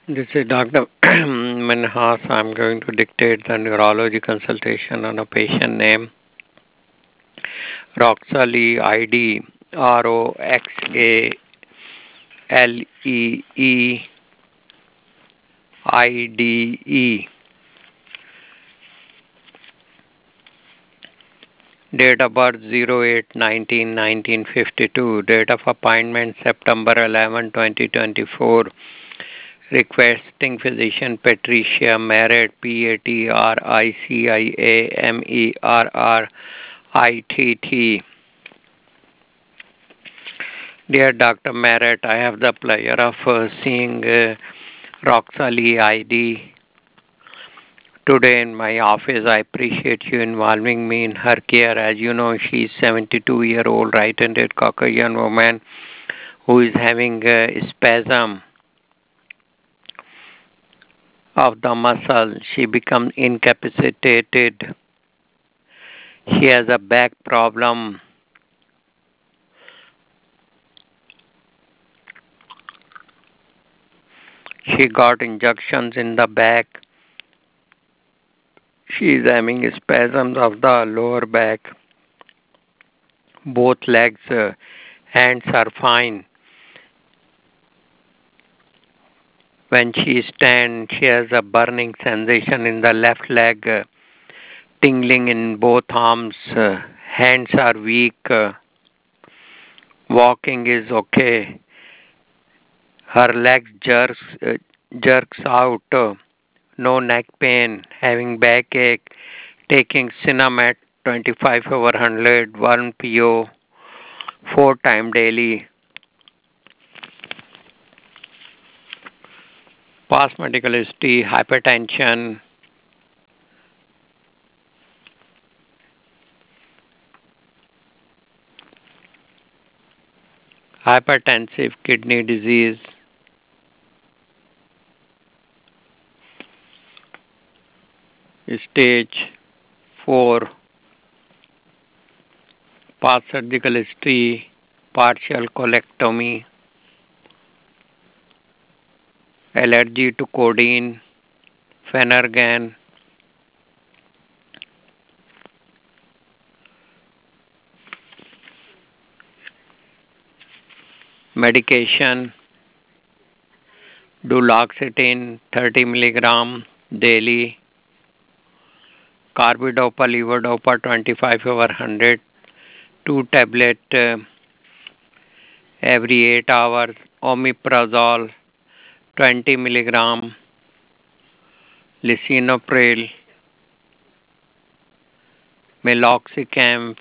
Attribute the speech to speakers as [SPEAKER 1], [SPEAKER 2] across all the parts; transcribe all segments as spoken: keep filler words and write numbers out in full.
[SPEAKER 1] This is Doctor Minhas. I'm going to dictate the neurology consultation on a patient name Roxalie I D R O X A L E E I D E. Date of birth zero eight nineteen nineteen fifty-two. Date of appointment September eleventh twenty twenty-four. Requesting physician Patricia Merritt, P A T R I C I A M E R R I T T. Dear Doctor Merritt, I have the pleasure of uh, seeing uh, Roxalie I D today in my office. I appreciate you involving me in her care. As you know, she's seventy-two year old right-handed Caucasian woman who is having a spasm of the muscle. She becomes incapacitated. She has a back problem. She got injections in the back. She is having spasms of the lower back. Both legs, uh, hands are fine. When she stands, she has a burning sensation in the left leg, uh, tingling in both arms. Uh, hands are weak. Uh, walking is okay. Her legs jerks, uh, jerks out. Uh, no neck pain. Having backache. Taking Cinemat twenty-five over one hundred, one P O, four times daily. Past medical history, hypertension, hypertensive kidney disease, stage four, past surgical history, partial colectomy, allergy to codeine, Phenergan, medication, duloxetine thirty milligram daily, carbidopa levodopa twenty-five over one hundred, two tablet uh, every eight hours, omeprazole twenty milligram, lisinopril, meloxicam,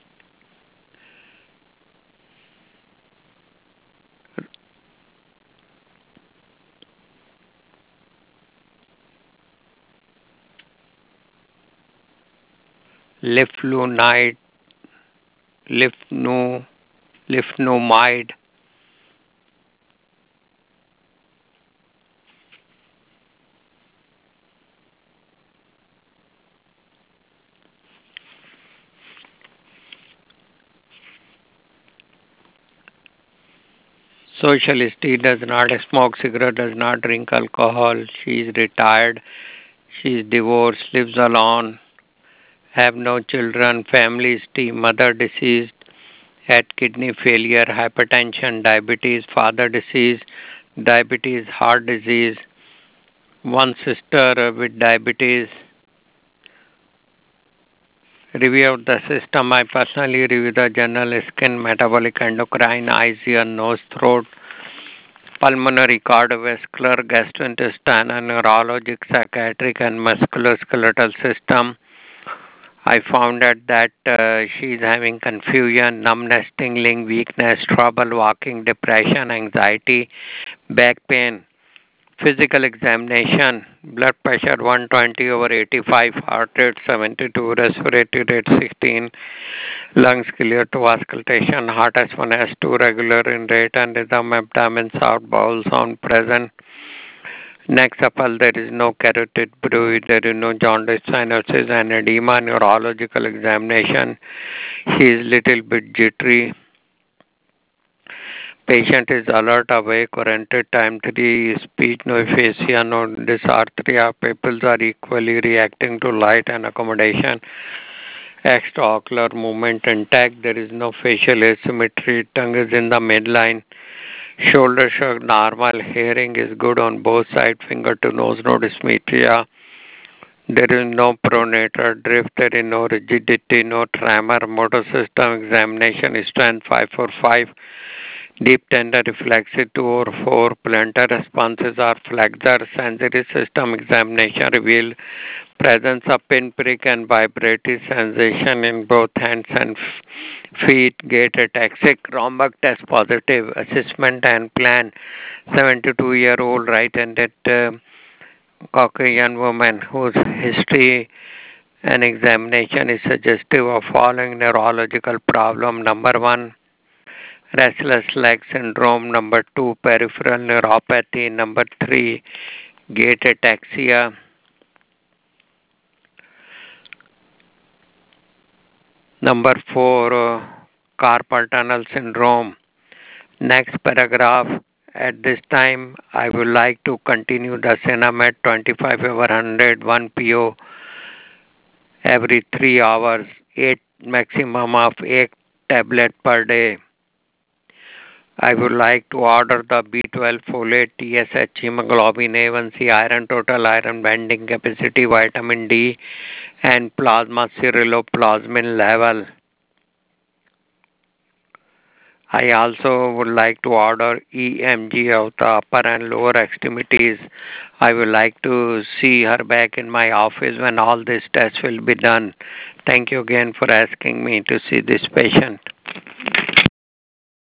[SPEAKER 1] leflunomide, lefnu, lefnomide, socialist, he does not smoke cigarette, does not drink alcohol, she is retired, she is divorced, lives alone, have no children, family history, mother deceased, had kidney failure, hypertension, diabetes, father deceased, diabetes, heart disease, one sister with diabetes. Review of the system. I personally review the general skin, metabolic, endocrine, eyes, ear, nose, throat, pulmonary, cardiovascular, gastrointestinal, neurologic, psychiatric, and musculoskeletal system. I found out that uh, she is having confusion, numbness, tingling, weakness, trouble walking, depression, anxiety, back pain. Physical examination, blood pressure one twenty over eighty-five, heart rate seventy-two, respiratory rate sixteen, lungs clear to auscultation, heart S one S two regular in rate and rhythm, abdomen sound, bowel sound present. Next up, all there is no carotid bruit, there is no jaundice, cyanosis, and edema. Neurological examination, she is little bit jittery. Patient is alert, awake, oriented, time three, speech, no aphasia, no dysarthria. Pupils are equally reacting to light and accommodation. Extraocular movement intact. There is no facial asymmetry. Tongue is in the midline. Shoulder shrug normal. Hearing is good on both sides. Finger to nose, no dysmetria. There is no pronator drift. There is no rigidity, no tremor. Motor system examination strength five four five. Deep tender reflexive two or four. Plantar responses are flexor. Sensory system examination revealed presence of pinprick and vibratory sensation in both hands and feet. Gait ataxic. Romberg test positive. Assessment and plan. seventy-two year old right-handed uh, Caucasian woman whose history and examination is suggestive of following neurological problem. Number one, restless leg syndrome. Number two, peripheral neuropathy. Number three, gait ataxia. Number four, uh, carpal tunnel syndrome. Next paragraph. At this time, I would like to continue the Cinemet twenty-five over one hundred one P O every three hours, eight maximum of eight tablet per day. I would like to order the B twelve folate, T S H, hemoglobin A one C, iron total, iron binding capacity, vitamin D, and plasma ceruloplasmin level. I also would like to order E M G of the upper and lower extremities. I would like to see her back in my office when all these tests will be done. Thank you again for asking me to see this patient.